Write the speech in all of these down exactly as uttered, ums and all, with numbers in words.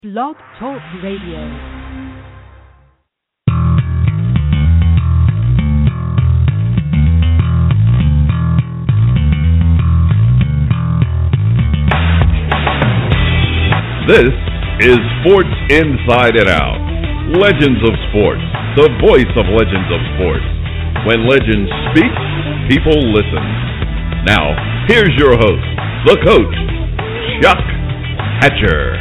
Blog Talk Radio. This is Sports Inside and Out. Legends of Sports, the voice of Legends of Sports. When legends speak, people listen. Now, here's your host, the coach, Chuck Hatcher.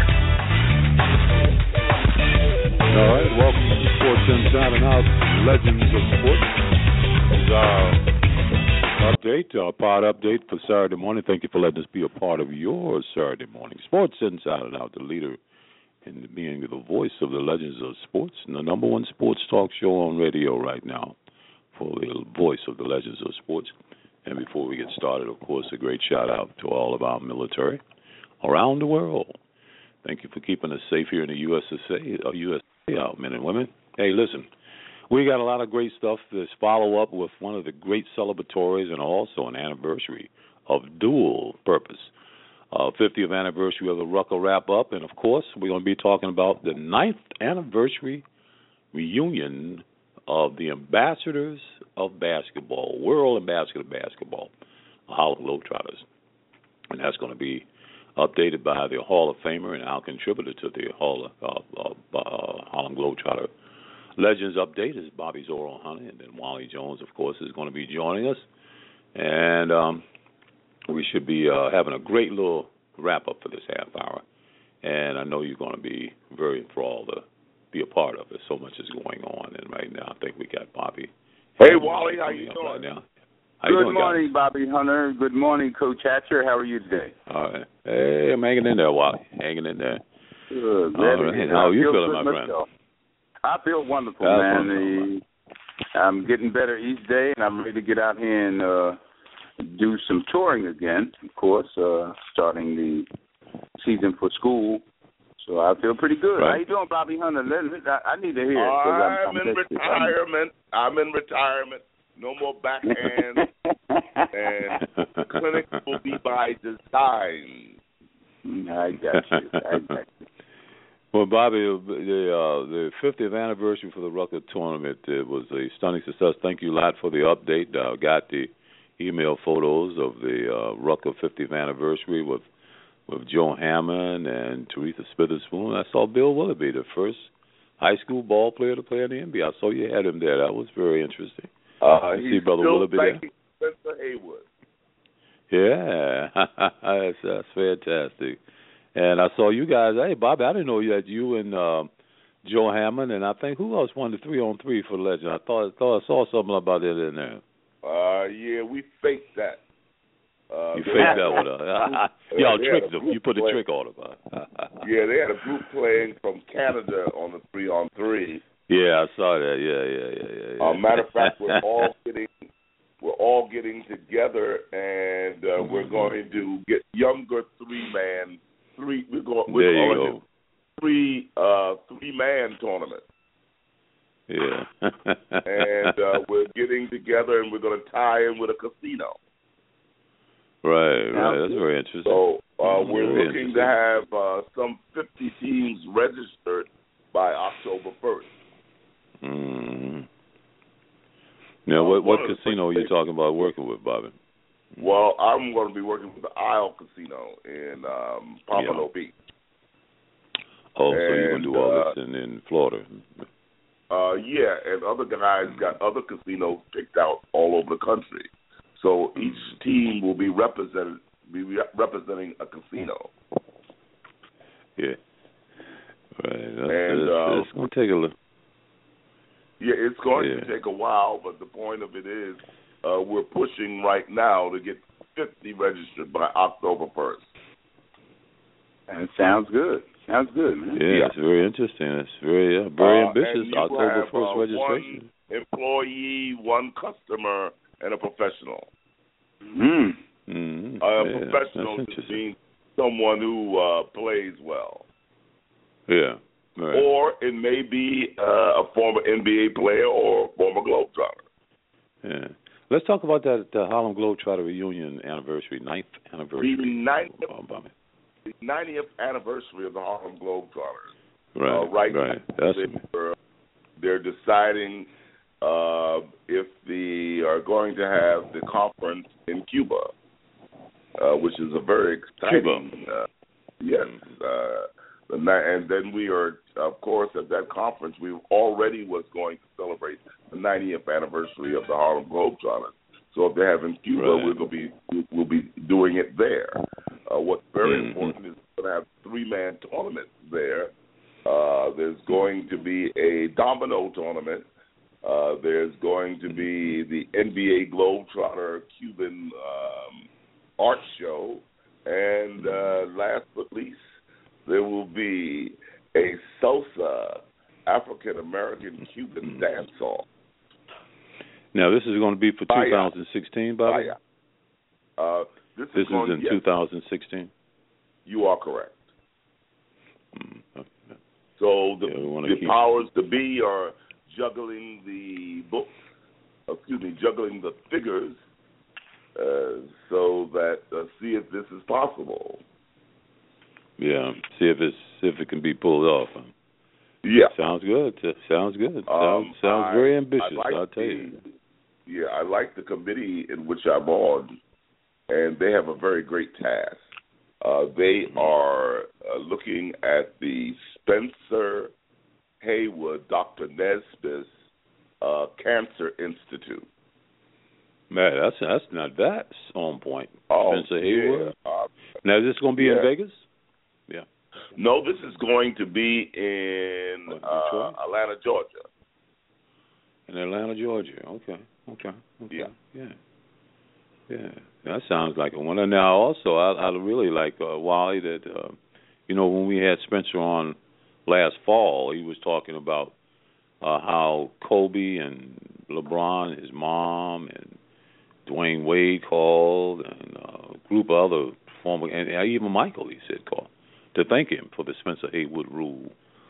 All right, welcome to Sports Inside and Out, Legends of Sports. This is our update, our pod update for Saturday morning. Thank you for letting us be a part of your Saturday morning. Sports Inside and Out, the leader in being the voice of the Legends of Sports, and the number one sports talk show on radio right now for the voice of the Legends of Sports. And before we get started, of course, a great shout-out to all of our military around the world. Thank you for keeping us safe here in the U S A, uh, U S A, uh, men and women. Hey, listen, we got a lot of great stuff. This follow-up with one of the great celebratories and also an anniversary of dual purpose. Uh, fiftieth anniversary of the Rucker wrap-up, and, of course, we're going to be talking about the ninth anniversary reunion of the Ambassadors of Basketball, World Ambassador of Basketball, Harlem Globetrotters. And that's going to be updated by the Hall of Famer and our contributor to the Hall of uh, uh, uh, Harlem Globetrotter Legends Update is Bobby Zoro Hunter, and then Wally Jones, of course, is going to be joining us. And um, we should be uh, having a great little wrap-up for this half hour. And I know you're going to be very enthralled to be a part of it. So much is going on, and right now I think we got Bobby. Hey, Wally, how you doing? Right now. How Good you doing, morning, guys? Bobby Hunter. Good morning, Coach Hatcher. How are you today? All right. Hey, I'm hanging in there, Wally. Hanging in there. Good. All right. How are you feel feeling, good my friend? myself. I feel wonderful, That's man. wonderful. The, I'm getting better each day, and I'm ready to get out here and uh, do some touring again, of course, uh, starting the season for school. So I feel pretty good. Right. How you doing, Bobby Hunter? Let, let, I, I need to hear it. I'm, I'm, I'm in tested. retirement. I'm in retirement. No more backhand. And clinic will be by design. I got you. I got you. Well, Bobby, the uh, the fiftieth anniversary for the Rucker tournament, it was a stunning success. Thank you a lot for the update. I uh, got the email photos of the uh, Rucker fiftieth anniversary with with Joe Hammond and Teresa Spitherspoon. I saw Bill Willoughby, the first high school ball player to play in the N B A. I saw you had him there. That was very interesting. Uh, you he's see Brother still Willoughby thanking Spencer Haywood. there? Yeah, that's, that's fantastic. And I saw you guys. Hey, Bobby, I didn't know you had you and uh, Joe Hammond, and I think who else won the three on three for the Legend? I thought, thought I saw something about it in there. Uh, yeah, we faked that. Uh, You they faked had that a one group- up. uh, Y'all they tricked had a them. You group put the play- trick on them. Yeah, they had a group playing from Canada on the three on three. Yeah, I saw that. Yeah, yeah, yeah, yeah. yeah. Uh, matter of fact, we're all getting we're all getting together, and uh, we're going to get younger three man three. We're going. We're There you going go. to three uh, three man tournament, Yeah. and uh, we're getting together, and we're going to tie in with a casino. Right, right. That's very interesting. So uh, we're Very looking to have uh, some fifty teams registered by October first. Mm. Now, what what casino are you talking about working with, Bobby? Well, I'm going to be working with the Isle Casino in um, Pompano Yeah. Beach. Oh, so you're going to And, do all uh, this in, in Florida. Uh, yeah, and other guys got other casinos picked out all over the country. So each team will be represented, be re- representing a casino. Yeah. Right. That's, And, that's, uh, that's going to take a look. Yeah, it's going Yeah. to take a while, but the point of it is uh, we're pushing right now to get fifty registered by October first. That sounds good. Sounds good, man. Yeah, Yeah. it's very interesting. It's very uh, very Uh, ambitious. and you October have, first uh, registration. One employee, one customer, and a professional. Mm. Mm-hmm. Uh, yeah, professional that's just interesting. means someone who uh, plays well. Yeah. Right. Or it may be uh, a former N B A player or a former Globetrotter. Yeah. Let's talk about that the Harlem Globetrotter reunion anniversary, ninth anniversary. The ninth, Oh, Bobby. the ninetieth anniversary of the Harlem Globetrotters. Right, uh, right. right. That's they're, they're deciding uh, if they are going to have the conference in Cuba, uh, which is a very exciting. Cuba. Uh, yes. Uh, and then we are, of course, at that conference, we already was going to celebrate the ninetieth anniversary of the Harlem Globetrotters. So if they have in Cuba, right. we're going to be we'll be doing it there. Uh, what's very mm-hmm. important is we're going to have three-man tournaments there. Uh, there's going to be a domino tournament. Uh, there's going to be the N B A Globetrotter Cuban um, art show. And uh, last but least, there will be a salsa African-American Cuban dance-off. Now, this is going to be for two thousand sixteen, Bobby? Uh, this this is, going, is in yes. two thousand sixteen? You are correct. Mm, okay. So the, yeah, the keep... powers to be are juggling the books, excuse me, juggling the figures uh, so that uh, see if this is possible. Yeah, see if it's if it can be pulled off. Yeah, sounds good. Sounds good. Um, sounds sounds I, very ambitious. like I'll tell the, you. Yeah, I like the committee in which I'm on, and they have a very great task. Uh, they mm-hmm. are uh, looking at the Spencer Haywood, Doctor Nesbitt uh, Cancer Institute. Man, that's that's not that's on point. Oh, Spencer Haywood. Yeah. Uh, now, is this going to be yeah. in Vegas? Yeah. No, this is going to be in uh, Atlanta, Georgia. In Atlanta, Georgia. Okay. Okay. Okay. Yeah. Yeah. Yeah. That sounds like a winner. Now, also, I, I really like uh, Wally that, uh, you know, when we had Spencer on last fall, he was talking about uh, how Kobe and LeBron, his mom, and Dwayne Wade called, and uh, a group of other former, and even Michael, he said, called, to thank him for the Spencer Haywood rule,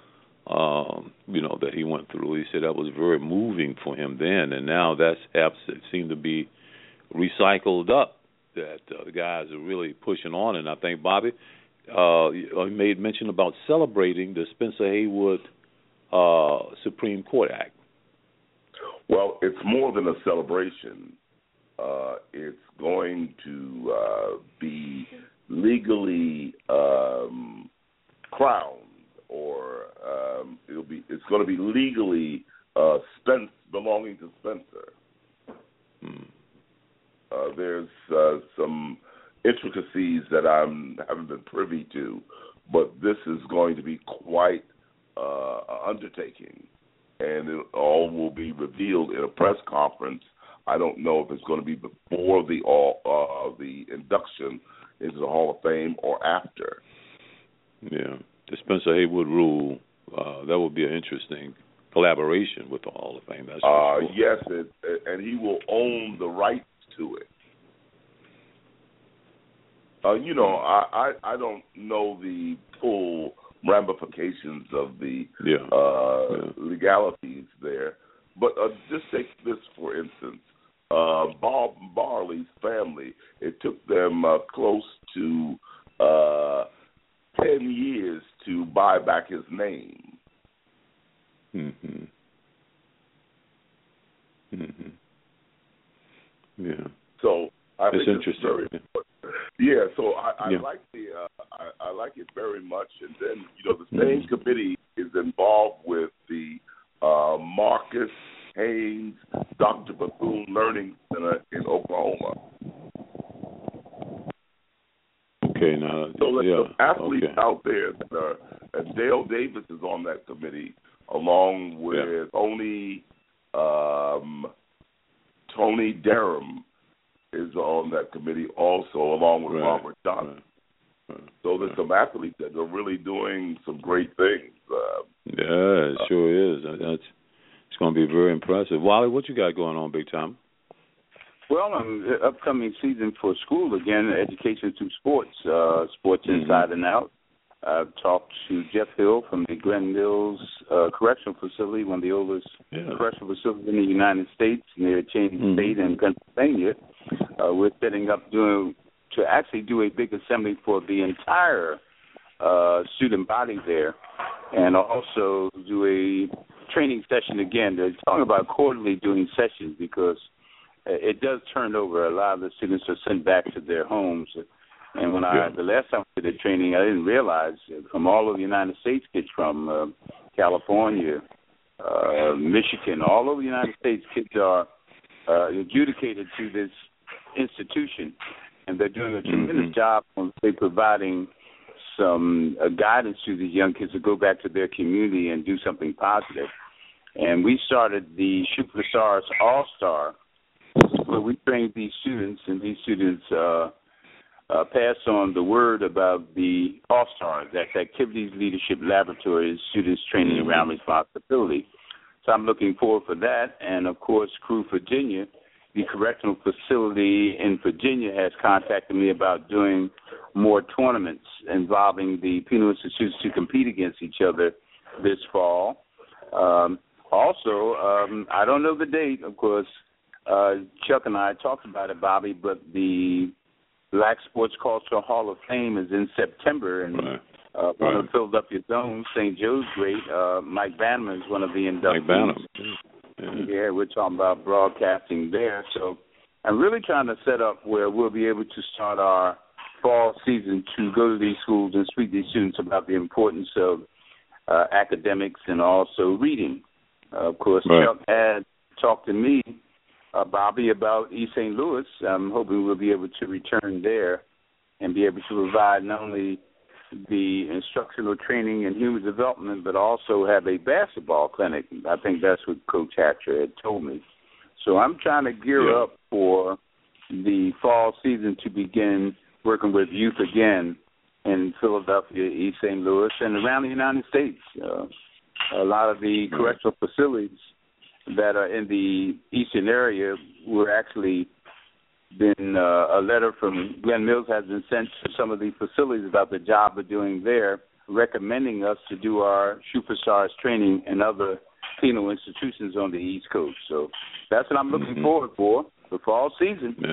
um, you know, that he went through. He said that was very moving for him then, and now that's it seemed to be recycled up, that uh, the guys are really pushing on. And I think, Bobby, uh, you made mention about celebrating the Spencer Haywood uh, Supreme Court Act. Well, it's more than a celebration. Uh, it's going to uh, be legally um, crowned, or um, it'll be. It's going to be legally uh, Spence, belonging to Spencer. Hmm. Uh, there's uh, some intricacies that I haven't been privy to, but this is going to be quite uh, an undertaking, and it all will be revealed in a press conference. I don't know if it's going to be before the uh, the induction into the Hall of Fame or after. Yeah, the Spencer Haywood rule, uh, that would be an interesting collaboration with the Hall of Fame. That's for uh, sure. Yes, it, and he will own the rights to it. Uh, you know, I, I I don't know the full ramifications of the yeah. Uh, yeah. legalities there, but uh, just take this for instance. Uh, Bob Marley's family, it took them uh, close to uh, ten years to buy back his name. Mm-hmm. Mm-hmm. Yeah. So I it's think interesting. It's very important. Yeah. So I, I yeah. like the uh, I, I like it very much, and then you know the same mm-hmm. committee is involved with the uh, Marcus Haynes Doctor Bethune Learning Center in Oklahoma. Okay, now so there's yeah, some athletes okay. out there that are, and Dale Davis is on that committee, along with yeah. Tony um, Tony Durham is on that committee also, along with right. Robert Johnson. Right. Right. So there's right. some athletes that are really doing some great things. Uh, yeah, it uh, sure is. That's It's going to be very impressive. Wally, what you got going on, big time? Well, um, the upcoming season for school again, education through sports, uh, sports mm-hmm. inside and out. I've talked to Jeff Hill from the Glen Mills uh, Correctional Facility, one of the oldest yeah. correctional facilities in the United States, near Cheney mm-hmm. State in Pennsylvania. Uh, we're setting up doing to actually do a big assembly for the entire uh, student body there, and also do a training session again. They're talking about quarterly doing sessions because it does turn over. A lot of the students are sent back to their homes. And when I, the last time I did the training, I didn't realize from all over the United States, kids from uh, California, uh, Michigan, all over the United States, kids are uh, adjudicated to this institution, and they're doing a tremendous mm-hmm. job on say, providing some uh, guidance to these young kids to go back to their community and do something positive. And we started the Shoot for Stars All-Star, where we trained these students, and these students uh, uh, pass on the word about the All-Stars, that's Activities Leadership Laboratory, students training around responsibility. So I'm looking forward for that. And, of course, Crew Virginia, the correctional facility in Virginia, has contacted me about doing more tournaments involving the penal institutions to compete against each other this fall. Um, also, um, I don't know the date, of course. Uh, Chuck and I talked about it, Bobby, but the Black Sports Cultural Hall of Fame is in September, and right. uh, one right. of Philadelphia Zone's, Saint Joe's great, uh, Mike Bannerman is one of the inductees. Mike Bannerman. Yeah. yeah, we're talking about broadcasting there. So I'm really trying to set up where we'll be able to start our fall season to go to these schools and speak to these students about the importance of uh, academics and also reading. Uh, of course, right. Chuck had talked to me, uh, Bobby, about East Saint Louis. I'm hoping we'll be able to return there and be able to provide not only the instructional training and human development, but also have a basketball clinic. I think that's what Coach Hatcher had told me. So I'm trying to gear yeah. up for the fall season to begin working with youth again in Philadelphia, East Saint Louis, and around the United States. Uh, a lot of the correctional facilities that are in the eastern area were actually been uh, a letter from Glenn Mills has been sent to some of the facilities about the job we're doing there, recommending us to do our Shoot for Stars training in other penal institutions on the East Coast. So that's what I'm looking mm-hmm. forward for, the fall season. Yeah.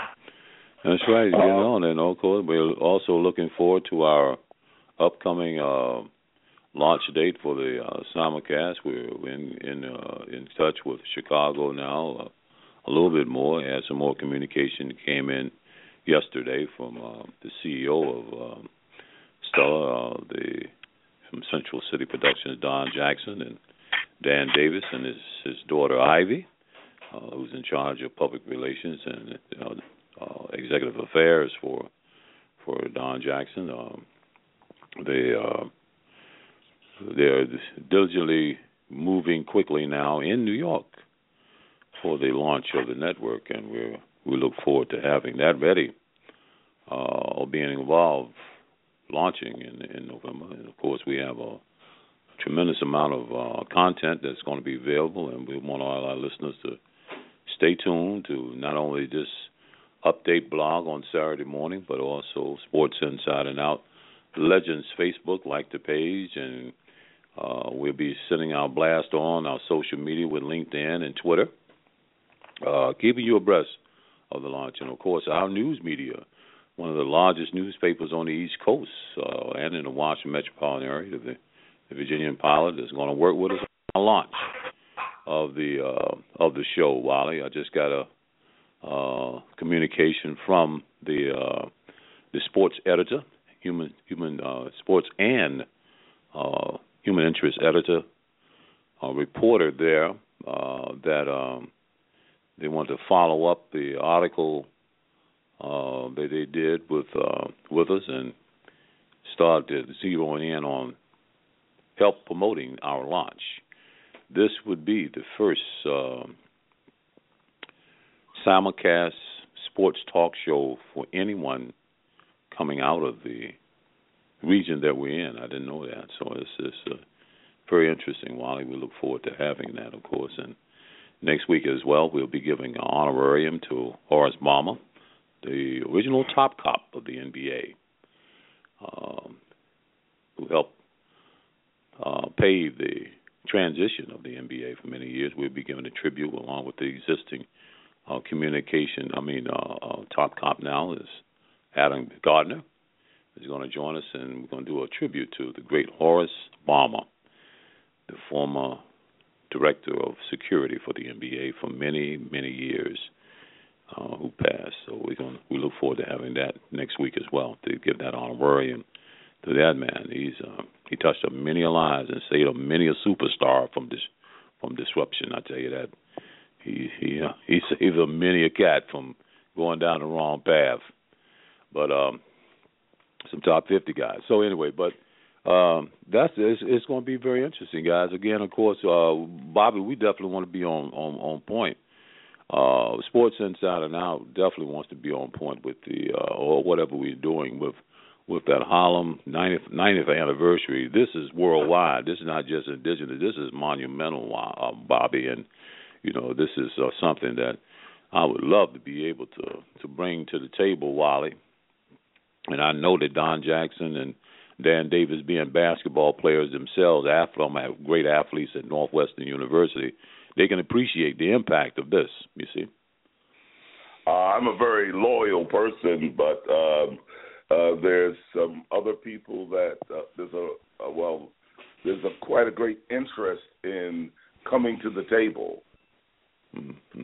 That's right. You know, and of course, we're also looking forward to our upcoming uh, launch date for the uh, simulcast. We're in in, uh, in touch with Chicago now uh, a little bit more. Had some more communication that came in yesterday from uh, the C E O of um, Stella, uh, the from Central City Productions, Don Jackson, and Dan Davis, and his his daughter Ivy, uh, who's in charge of public relations and you know, uh, executive affairs for for Don Jackson. Um, they uh, they're diligently moving quickly now in New York for the launch of the network, and we we look forward to having that ready uh, or being involved launching in in November. And of course, we have a tremendous amount of uh, content that's going to be available, and we want all our listeners to stay tuned to not only this update blog on Saturday morning, but also Sports Inside and Out Legends Facebook, like the page, and uh, we'll be sending our blast on our social media with LinkedIn and Twitter, uh, keeping you abreast of the launch. And, of course, our news media, one of the largest newspapers on the East Coast uh, and in the Washington metropolitan area, the, the Virginian Pilot, is going to work with us on the launch of the uh, of the show, Wally. I just got a uh, communication from the uh, the sports editor, human human uh, sports and uh, human interest editor, uh, reporter there uh, that um, they want to follow up the article uh, that they did with uh, with us and start to zeroing in on help promoting our launch. This would be the first uh, simulcast sports talk show for anyone coming out of the region that we're in. I didn't know that, so it's, it's uh, very interesting, Wally. We look forward to having that, of course. And next week as well, we'll be giving an honorarium to Horace Baumer, the original top cop of the N B A, um, who helped uh, pave the transition of the N B A for many years. We'll be giving a tribute along with the existing uh, communication. I mean, uh, uh, top cop now is Adam Gardner is going to join us, and we're going to do a tribute to the great Horace Balmer, the former director of security for the N B A for many, many years, uh, who passed. So we're going we look forward to having that next week as well to give that honorarium to that man. He's uh, he touched up many lives and saved up many a superstar from this from disruption. I tell you that he he uh, he saved up many a cat from going down the wrong path. But um, some top fifty guys. So anyway, but. Um, that's it's, it's going to be very interesting, guys. Again, of course, uh, Bobby, we definitely want to be on on, on point. Uh, Sports Inside and Out definitely wants to be on point with the uh, or whatever we're doing with with that Harlem ninetieth, ninetieth anniversary. This is worldwide. This is not just indigenous. This is monumental, uh, Bobby, and you know this is uh, something that I would love to be able to to bring to the table, Wally. And I know that Don Jackson and Dan Davis, being basketball players themselves, athletes, great athletes at Northwestern University, they can appreciate the impact of this, you see. Uh, I'm a very loyal person, but um, uh, there's some other people that uh, there's a, a well, there's a quite a great interest in coming to the table. Mm-hmm.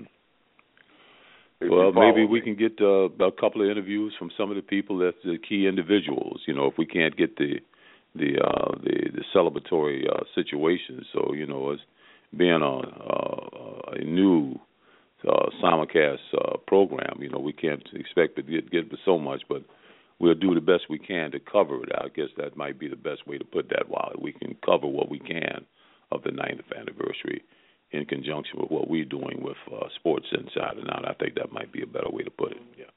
Well, maybe we can get uh, a couple of interviews from some of the people that's the key individuals. You know, if we can't get the the uh, the, the celebratory uh, situation. So you know, as being a, a, a new uh, simulcast uh, program, you know, we can't expect to get, get so much, but we'll do the best we can to cover it. I guess that might be the best way to put that. While we can cover what we can of the ninetieth anniversary, in conjunction with what we're doing with uh, Sports Inside and Out. I think that might be a better way to put it, yeah.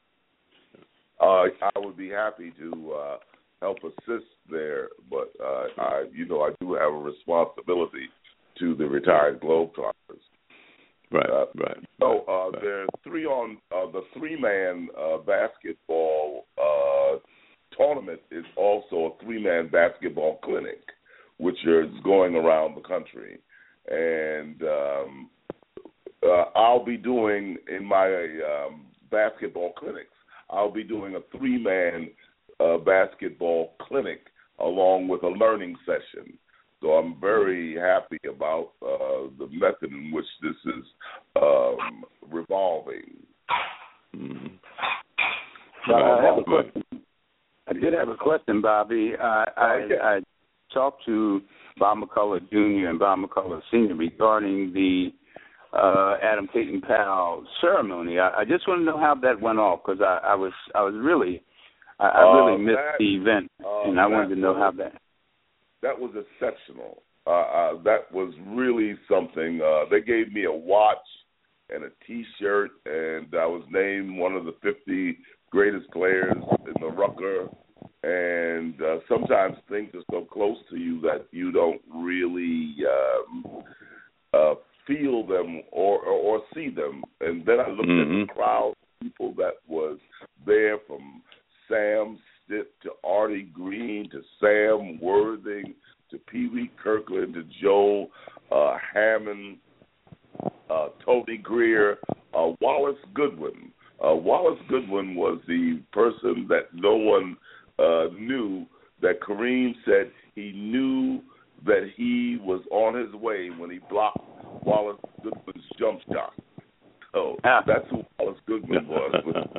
Uh, I would be happy to uh, help assist there, but, uh, I, you know, I do have a responsibility to the retired Globetrotters. Right, uh, right. So uh, right. there's three on, uh, the three-man uh, basketball uh, tournament is also a three-man basketball clinic, which is going around the country. And um, uh, I'll be doing in my um, basketball clinics, I'll be doing a three-man uh, basketball clinic along with a learning session. So I'm very happy about uh, the method in which this is um, revolving. Mm-hmm. Uh, I have a question. I did have a question, Bobby. I, I, okay. I talked to Bob McCullough Junior and Bob McCullough Senior regarding the uh, Adam Payton Powell ceremony. I, I just want to know how that went off because I, I was I was really I, I really uh, missed that, the event, uh, and I wanted to know was, how that. That was exceptional. Uh, uh, that was really something. Uh, they gave me a watch and a T-shirt, and I was named one of the fifty greatest players in the Rucker. And uh, sometimes things are so close to you that you don't really um, uh, feel them or, or, or see them. And then I looked mm-hmm. at the crowd of people that was there, from Sam Stitt to Artie Green to Sam Worthing to Pee Wee Kirkland to Joe uh, Hammond, uh, Tony Greer, uh, Wallace Goodwin. Uh, Wallace Goodwin was the person that no one Uh, knew that Kareem said he knew that he was on his way when he blocked Wallace Goodwin's jump shot. So ah. that's who Wallace Goodwin was.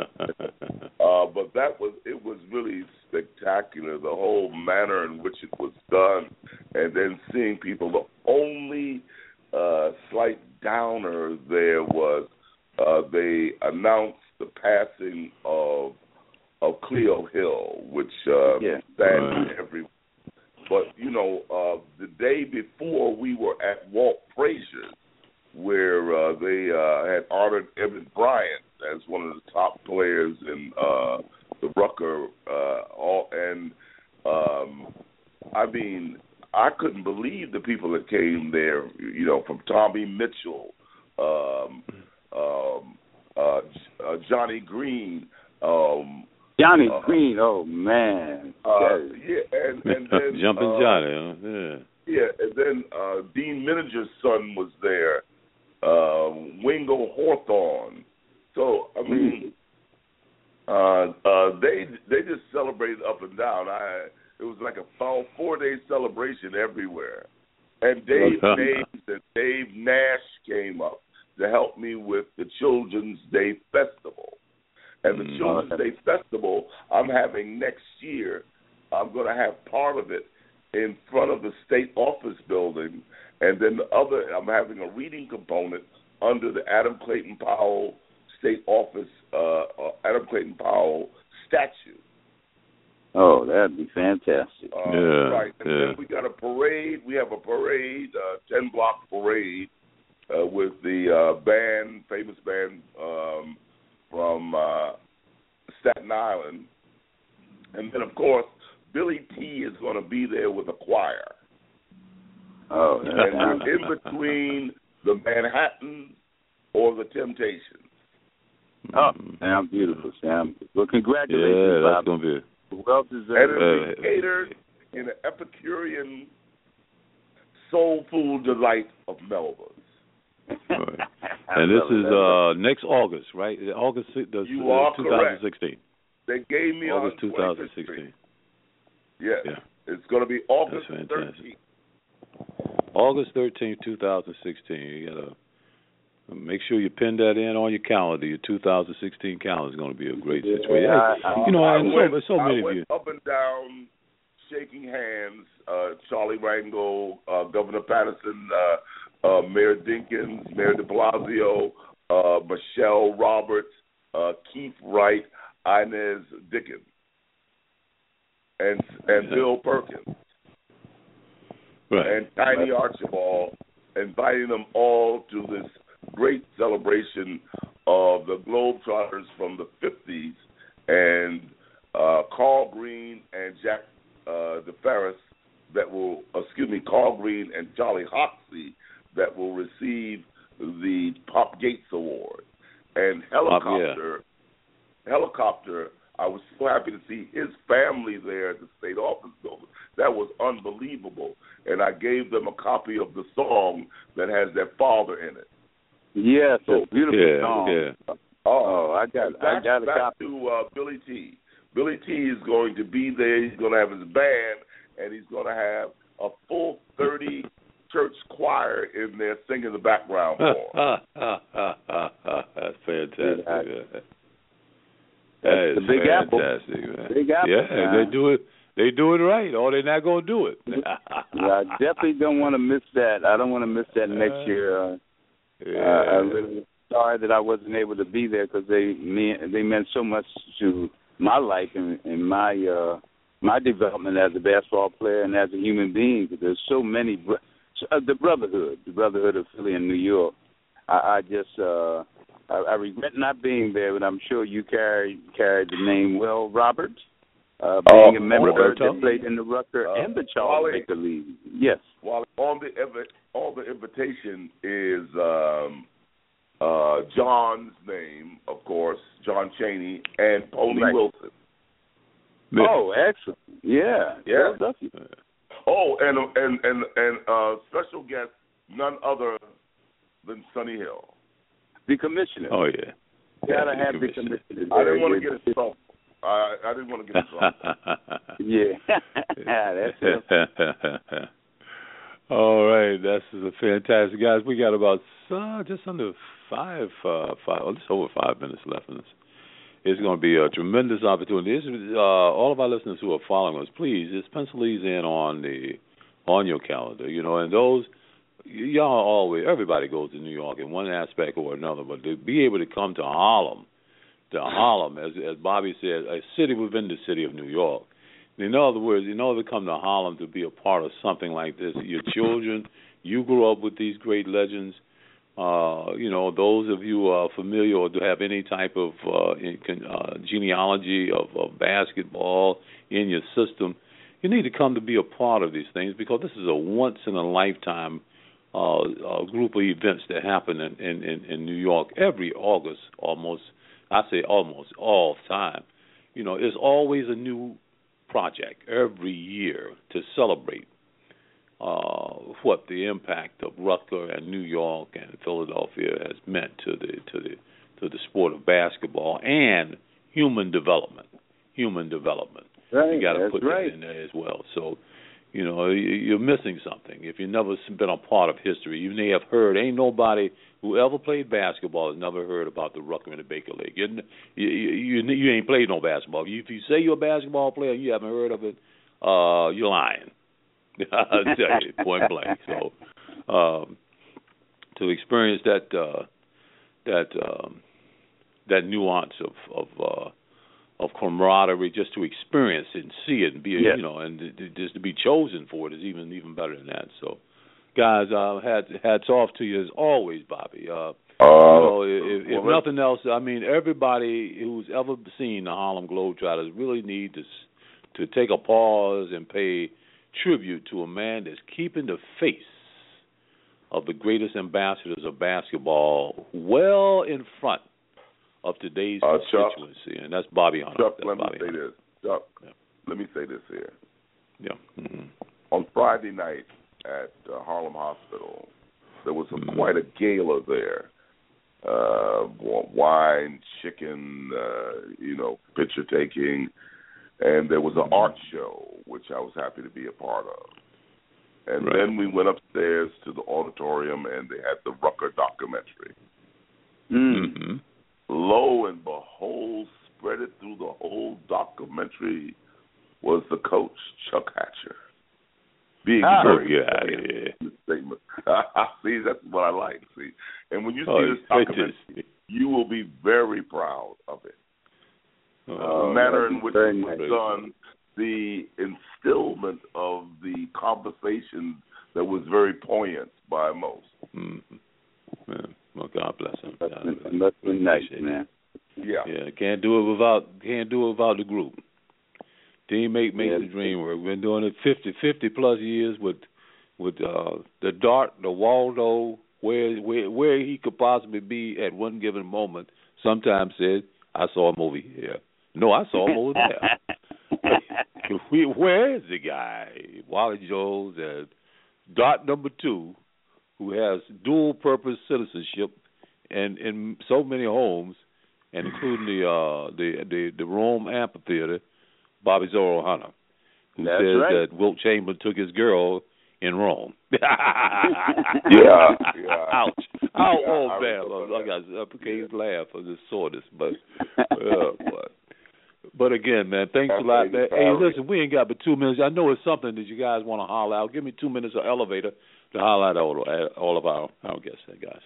uh, but that was it was really spectacular, the whole manner in which it was done, and then seeing people. The only uh, slight downer there was uh, they announced the passing of of Cleo Hill, which uh, yeah. saddened uh, everyone. But, you know, uh, the day before we were at Walt Frazier's, where uh, they uh, had honored Evan Bryant as one of the top players in uh, the Rucker. Uh, all, and, um, I mean, I couldn't believe the people that came there, you know, from Tommy Mitchell, um, um, uh, uh, Johnny Green, um, Johnny uh, Green, oh man, uh, yeah, and, and then Jumping uh, Johnny, huh? yeah, yeah, and then uh, Dean Mininger's son was there, uh, Wingo Hawthorne. So I mean, Uh, uh, they they just celebrated up and down. I it was like a four day celebration everywhere. And Dave Names and Dave Nash came up to help me with the Children's Day Festival. And the mm, Children's okay. Day Festival I'm having next year, I'm going to have part of it in front of the state office building, and then the other, I'm having a reading component under the Adam Clayton Powell State Office, uh, uh, Adam Clayton Powell statue. Oh, that'd be fantastic. Uh, yeah, right. And yeah. then we got a parade. We have a parade, uh, ten-block parade uh, with the uh, band, famous band um, from uh, Staten Island. And then, of course, Billy T is going to be there with a choir. Oh, and we're in between the Manhattans or the Temptations. Oh, sounds beautiful, Sam. Well, congratulations, yeah, Bob. that's going to be well deserved. And it'll be catered in an Epicurean soulful delight of Melba's. Right. And this is uh, next August, right? August the, you are twenty sixteen. Correct. They gave me August on twenty sixteen. Yes. Yeah. It's going to be August thirteenth. August thirteenth, twenty sixteen. You got to make sure you pin that in on your calendar. Your two thousand sixteen calendar is going to be a great yeah, situation. I, I, you know, I and went, so, so many I went of you. up and down, shaking hands. Uh, Charlie Rango, uh, Governor Patterson, uh, uh, Mayor Dinkins, Mayor de Blasio, uh, Michelle Roberts, uh, Keith Wright, Inez Dickens, and and Bill Perkins, right. and Tiny Archibald, inviting them all to this great celebration of the Globetrotters from the fifties, and uh, Carl Green and Jack uh, DeFerris that will, excuse me, Carl Green and Charlie Hoxie that will receive the Pop Gates Award. And Helicopter, yeah. Helicopter, I was so happy to see his family there at the state office building. That was unbelievable. And I gave them a copy of the song that has their father in it. Yes, it's a beautiful yeah, song. Yeah. Oh, I got, back, I got a back copy. to uh, Billy T. Billy T is going to be there. He's going to have his band, and he's going to have a full thirty church choir in there singing the background for him. That's fantastic. Yeah. That That's is the Big fantastic, Apple. Man. Big Apple. Yeah, man. they do it. They do it right, or they're not going to do it. Yeah, I definitely don't want to miss that. I don't want to miss that next year. Uh, yeah. uh, I'm really sorry that I wasn't able to be there because they mean, they meant so much to my life and, and my uh, my development as a basketball player and as a human being. There's so many bro- uh, the brotherhood, the brotherhood of Philly and New York. I, I just uh, I, I regret not being there, but I'm sure you carried carried the name well, Robert. Uh, being uh, a member Roberto. that played in the Rucker uh, and the Charles Baker League. Yes. Well, on the on the invitation is um, uh, John's name, of course, John Chaney, and Pony right. Wilson. Oh, excellent! Yeah, yeah. Well, oh, and and and and uh, special guest, none other than Sonny Hill, the commissioner. Oh yeah, gotta yeah, have the commissioner. The commissioner. I didn't want to get it wrong. I, I didn't want to get it wrong. Yeah, that's it. All right, that's a fantastic, guys. We got about uh, just under five, uh, five, oh, just over five minutes left in this. It's going to be a tremendous opportunity. This is, uh, all of our listeners who are following us, please just pencil these in on the on your calendar. You know, and those y'all always everybody goes to New York in one aspect or another, but to be able to come to Harlem, to Harlem, as as Bobby said, a city within the city of New York. In other words, in order to come to Harlem to be a part of something like this, your children, you grew up with these great legends. Uh, you know, those of you who are familiar or do have any type of uh, in, uh, genealogy of, of basketball in your system, you need to come to be a part of these things because this is a once-in-a-lifetime uh, uh, group of events that happen in, in, in, in New York every August, almost, I say almost all the time. You know, it's always a new project every year to celebrate uh, what the impact of Rutgers and New York and Philadelphia has meant to the to the to the sport of basketball and human development. Human development. Right, you got to put right. that in there as well. So, you know, you're missing something if you've never been a part of history. You may have heard. Ain't nobody who ever played basketball has never heard about the Rucker and the Baker League. You, you, you, you ain't played no basketball. If you say you're a basketball player and you haven't heard of it, uh, you're lying. I'll tell you, point blank. So, um, to experience that uh, that um, that nuance of of uh, of camaraderie, just to experience it and see it and be, yes. you know, and just to be chosen for it is even even better than that. So, guys, uh, hats hats off to you as always, Bobby. Uh, Uh, you know, if, if well, nothing else, I mean, everybody who's ever seen the Harlem Globetrotters really need to to take a pause and pay tribute to a man that's keeping the face of the greatest ambassadors of basketball well in front of today's uh, constituency, Chuck, and that's Bobby Hunter. Chuck, that's let Bobby me say Hunter. this. Chuck, Yeah. let me say this here. Yeah. Mm-hmm. On Friday night at uh, Harlem Hospital, there was a, Mm-hmm. quite a gala there. Uh, wine, chicken, uh, you know, picture taking, and there was an art show, which I was happy to be a part of. And Right. then we went upstairs to the auditorium, and they had the Rucker documentary. Mm-hmm. Lo and behold, spread it through the whole documentary was the coach, Chuck Hatcher. Being Ah, very get out of here. in the statement. See, that's what I like. See, and when you see Oh, this documentary, you will be very proud of it. Oh, Uh, the manner in which very it was nice. done, the instillment of the conversation that was very poignant by most. Mm-hmm. Yeah. Well, God bless him. That's God been, bless that's been him. nice, Appreciate man. Yeah. Yeah, can't do it without can't do it without the group. Teammate makes Yeah. the dream work. We've been doing it fifty, fifty plus years with with uh, the Dart, the Waldo, where where where he could possibly be at one given moment. Sometimes said, I saw him over here. No, I saw him over there. we, where is the guy? Wally Jones and Dart number two, who has dual purpose citizenship and in so many homes, and including the uh, the, the the Rome Amphitheater, Bobby Zorro Hunter, who That's says right. that Wilt Chamberlain took his girl in Rome. Yeah, yeah. Ouch. Oh, Yeah, oh I man, remember I that. got uppercase laugh for this soreness, but uh, but but again, man, thanks a lot, man. Hey, listen, we ain't got but two minutes. I know it's something that you guys want to holler out. Give me two minutes of elevator to holler at all, all of our our guests, guys.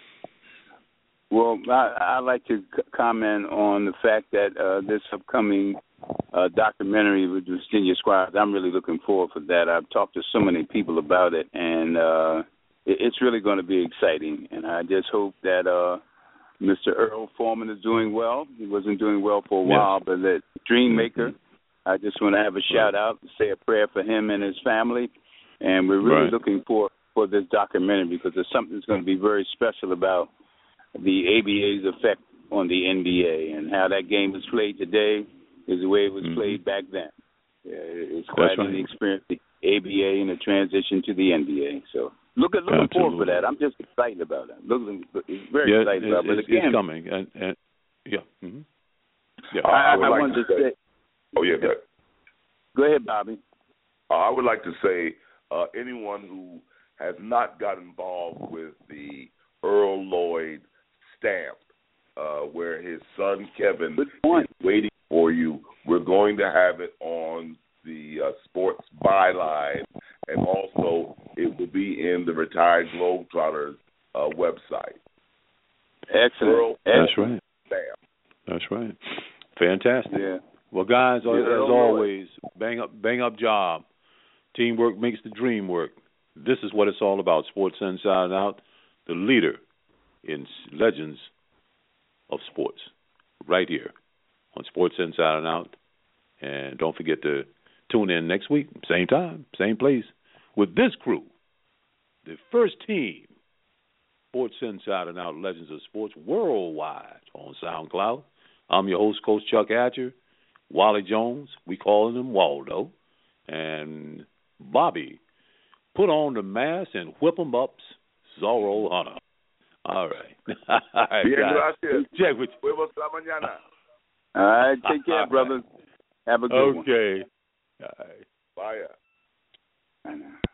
Well, I, I'd like to c- comment on the fact that uh, this upcoming uh, documentary with Virginia Squires, I'm really looking forward for that. I've talked to so many people about it, and uh, it, it's really going to be exciting. And I just hope that uh, Mister Earl Foreman is doing well. He wasn't doing well for a Yes. while, but that Dream Maker, Mm-hmm. I just want to have a shout out, say a prayer for him and his family. And we're really Right. looking for, for this documentary because there's something that's going to be very special about the A B A's effect on the N B A and how that game is played today is the way it was Mm-hmm. played back then. Yeah, it's quite That's an right. experience, the A B A and the transition to the N B A. So looking looking forward for Absolutely. that. I'm just excited about it. Looking, very Yeah, excited it's, about it. But it's, again, it's coming, and, and yeah, mm-hmm. yeah. Uh, I, I would I like wanted to to say- say. Oh, yeah, go ahead. Go ahead, Bobby. Uh, I would like to say uh, anyone who has not got involved with the Earl Lloyd stamp, uh, where his son Kevin Good point. is waiting for you, we're going to have it on the uh, Sports Byline, and also it will be in the Retired Globetrotters uh, website. Excellent. Earl That's right. stamp. That's right. Fantastic. Yeah. Well, guys, Yeah, as Earl always, bang up, bang up job. Teamwork makes the dream work. This is what it's all about. Sports Inside and Out, the leader in legends of sports, right here on Sports Inside and Out. And don't forget to tune in next week, same time, same place, with this crew, the first team, Sports Inside and Out, Legends of Sports, worldwide on SoundCloud. I'm your host, Coach Chuck Hatcher. Wally Jones, we calling him Waldo, and Bobby, put on the mask and whip 'em up, Zorro Hunter. All right. All right, Bien, guys. gracias. Check with Huevos la mañana. All right, take care, brother. Have a good okay. one. Okay. Bye. I know.